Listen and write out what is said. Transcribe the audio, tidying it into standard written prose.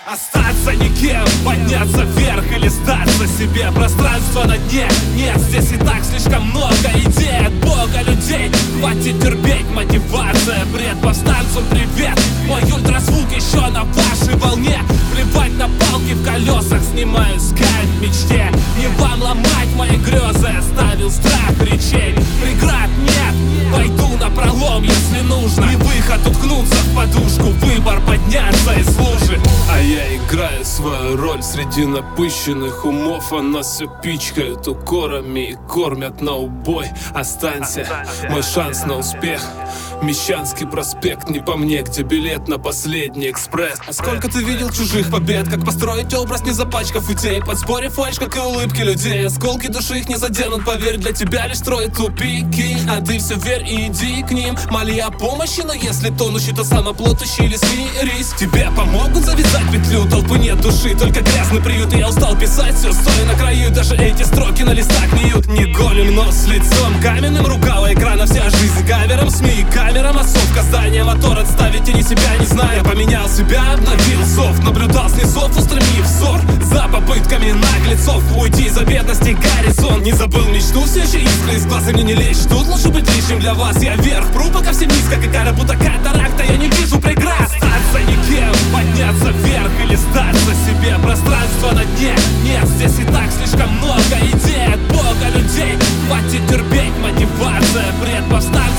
Остаться никем, подняться вверх или сдаться себе. Пространство на дне, нет, здесь и так слишком много идей от Бога, людей. Хватит терпеть, мотивация, бред. Повстанцам привет, мой ультразвук еще на вашей волне. Плевать на палки в колесах, снимаю скайп в мечте. Не вам ломать мои грезы, оставил страх речей. Преград нет, пойду на пролом, если нужно. Не выход, уткнуться в подушку, выбор подняться из лужи. А я играю свою роль среди напыщенных умов, а нас все пичкают укорами и кормят на убой. Останься, мой шанс на успех. Мещанский проспект, не по мне, где билет на последний экспресс. А сколько ты видел чужих побед, как построить образ, не запачкав идей. Подспорье фальшь, как и улыбки людей. Осколки души их не заденут, поверь, для тебя лишь строят тупики. А ты все верь и иди к ним, моли о помощи, но если тонущий, то сам оплот ищи или смирись. Тебе помогут завязать петлю, толпы нет души, только грязный приют. И я устал писать, все стоя на краю, даже эти строки на листах гниют. Не голим нос лицом, каменным рукава экрана вся жизнь. Кавером СМИ, камера массовка, здание, мотор отставить, тени себя не зная. Поменял себя, обновил софт, наблюдал снизов, устремив взор за попытками наглецов уйти за бедности горизонт. Не забыл мечту, все еще искры из глаз, и мне не лечь. Тут лучше быть лишним для вас, я вверх пру, пока все низко, какая будто катаракта, я не вижу преград. Остаться никем, подняться вверх или сдаться себе. Пространство на дне, нет, здесь и так слишком много идей от Бога, людей. Хватит терпеть, мотивация, бред, повстанцев